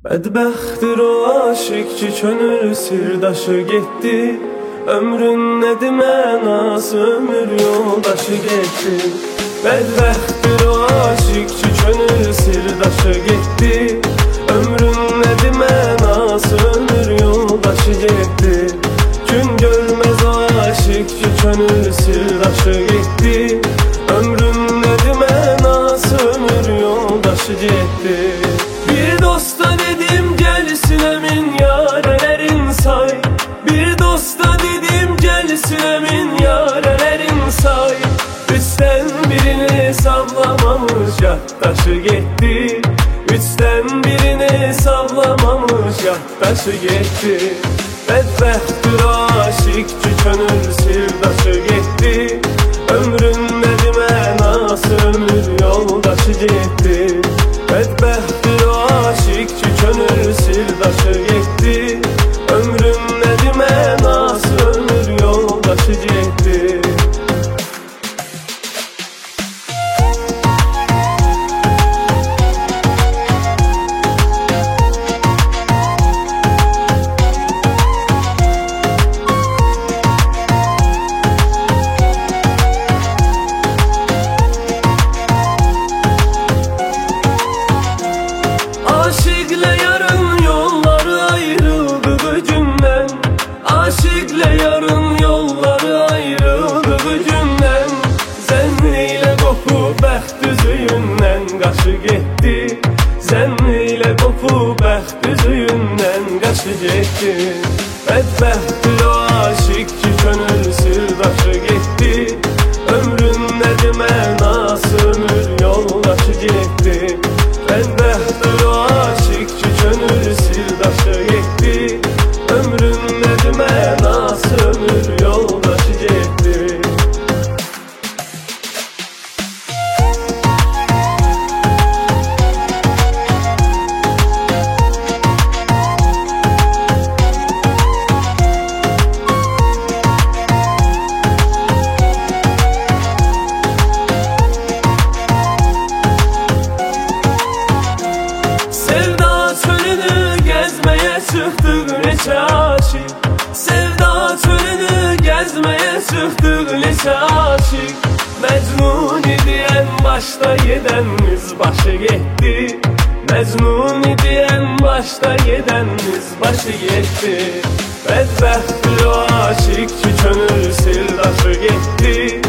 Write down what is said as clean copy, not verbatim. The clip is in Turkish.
Bədbəxtdir o aşık ki könül sirdaşı getdi. Ömrün nədir mənası, ömür yoldaşı getdi. Bədbəxtdir o aşık ki könül sirdaşı getdi. Ömrün nədir mənası, ömür yoldaşı getdi. Gün görməz o aşık ki könül sirdaşı getdi. Ömrün nədir mənası, ömür yoldaşı getdi. Bir dosta dedim gelsin emin yarelerin say. Bir dosta dedim gelsin emin yarelerin say. Üçten birini sablamamış yaktaşı gitti. Üçten birini sablamamış yaktaşı gitti. Bədbəxtdir o aşık ki könül sirdaşı gitti. Ömrün nədir mənası, ömür yoldaşı gitti. Bədbəxtdir o aşık ki könül sirdaşı gitti. Ömrün nədir mənası, ömür yoldaşı gitti. Aşıkla yarın yolları ayrıldı günden. Aşıkla yarın yolları ayrıldı günden. Zənniyle qopu bəxt üzüyündən qaşı getdi. Zənniyle qopu bəxt üzüyündən qaşı getdi. Bədbəxtdir o aşık ki könül sirdaşı getdi. Ömrün nədir mənası, ömür yoldaşı getdi. Bədbəxtdir o aşık ki könül sirdaşı getdi. Ömrün nədir mənası, ömür yoldaşı getdi. Çıktık neçə aşık. Sevda çölünü gezmeye çıktık neçə aşık. Mecnun idi en başta yedenimiz başı gitti. Mecnun idi en başta yedenimiz başı gitti. Bədbəxtdir o aşık ki könül sirdaşı gitti.